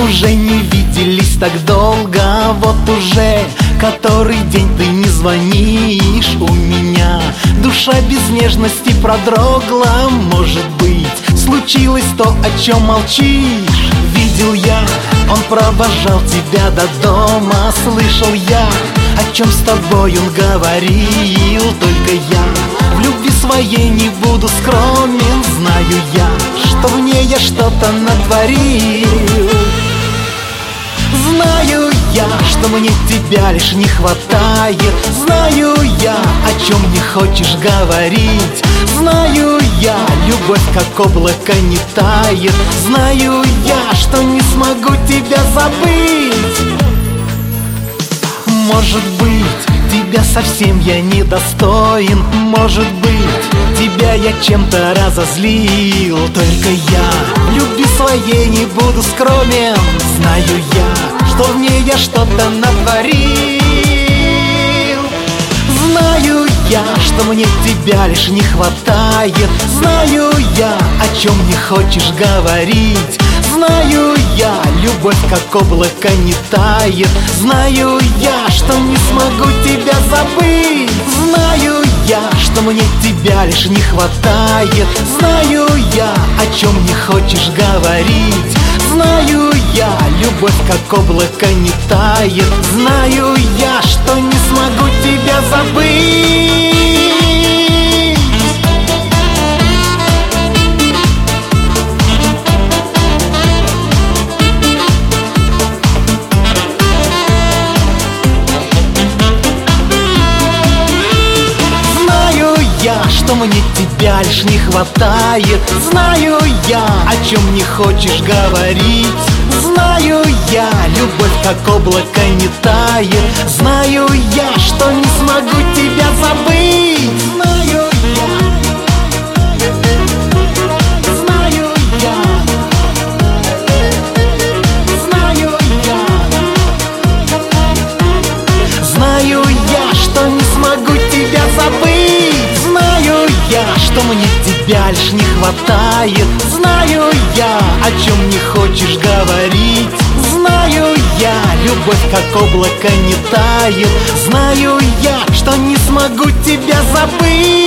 Уже не виделись так долго, вот уже который день ты не звонишь. У меня душа без нежности продрогла. Может быть, случилось то, о чем молчишь. Видел я, он провожал тебя до дома. Слышал я, о чем с тобой он говорил. Только я в любви своей не буду скромен. Знаю я, что в ней я что-то натворил. Знаю я, что мне тебя лишь не хватает. Знаю я, о чем не хочешь говорить. Знаю я, любовь как облако не тает. Знаю я, что не смогу тебя забыть. Может быть, тебя совсем я недостоин. Может быть, тебя я чем-то разозлил. Только я в любви своей не буду скромен. Знаю я, что в ней я что-то натворил. Знаю я, что мне тебя лишь не хватает. Знаю я, о чем не хочешь говорить. Знаю я, любовь как облако не тает. Знаю я, что не смогу тебя забыть. Знаю я, что мне тебя лишь не хватает. Знаю я, о чем не хочешь говорить. Знаю я, любовь как облако не тает. Знаю я, что не смогу тебя забыть. Что мне тебя лишь не хватает. Знаю я, о чем не хочешь говорить. Знаю я, любовь как облако не тает. Знаю я, что не смогу тебя забыть. Знаю я, знаю я, знаю я, знаю я, что не смогу тебя забыть. Знаю я, что мне тебя лишь не хватает. Знаю я, о чем не хочешь говорить. Знаю я, любовь как облако не тает. Знаю я, что не смогу тебя забыть.